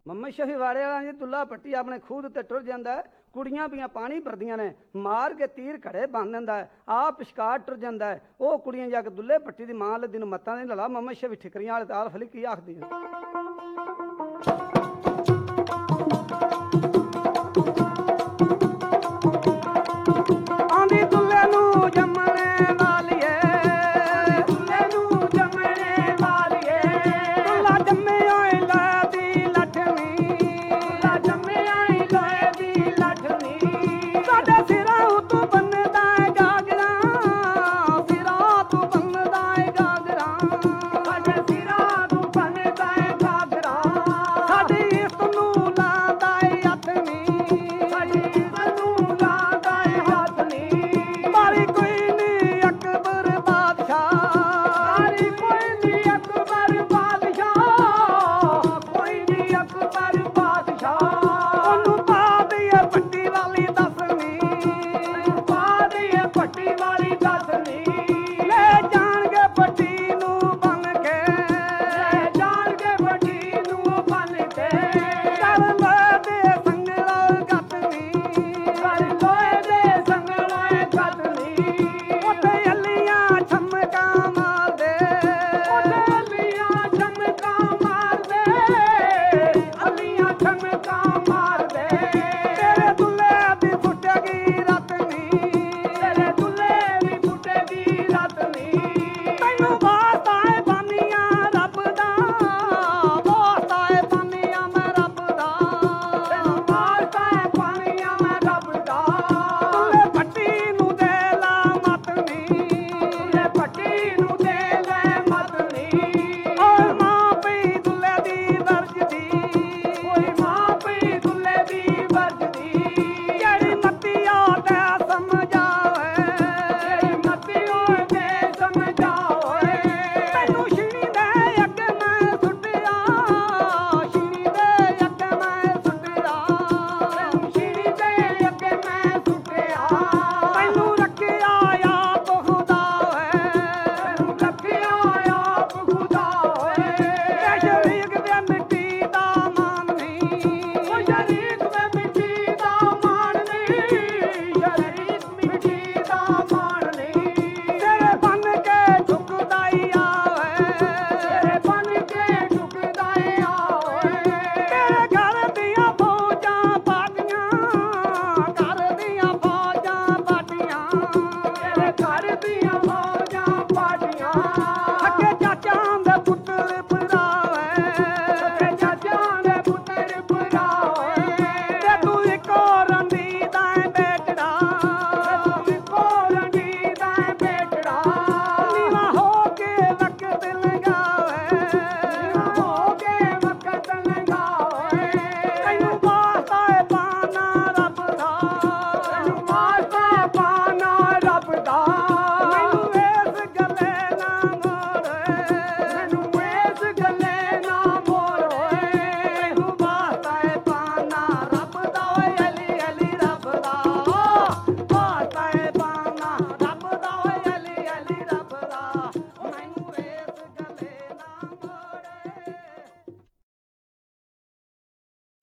ਮੰਮਾ ਸ਼ਹੀ ਵਾਲੇ ਵਾਲਾ ਜੀ ਦੁੱਲਾ ਪੱਟੀ ਆਪਣੇ ਖੂਦ ਤੇ ਟੁਰ ਜਾਂਦਾ ਹੈ, ਕੁੜੀਆਂ ਵੀ ਪਾਣੀ ਭਰਦੀਆਂ ਨੇ, ਮਾਰ ਕੇ ਤੀਰ ਘੜੇ ਬੰਨ ਦਿੰਦਾ ਹੈ, ਆਪ ਸ਼ਿਕਾਰ ਟੁਰ ਜਾਂਦਾ ਹੈ। ਉਹ ਕੁੜੀਆਂ ਜਾ ਕੇ ਦੁੱਲੇ ਪੱਟੀ ਦੀ ਮਾਂ ਲੱਦੀ ਨੂੰ ਮੱਤਾਂ ਨਹੀਂ ਲਾ ਮੰਮਾ ਸ਼ਹੀ ਠਿਕਰੀਆਂ ਵਾਲੇ ਤਾਲ ਫਲੀ ਕੀ ਆਖਦੀ ਹੈ।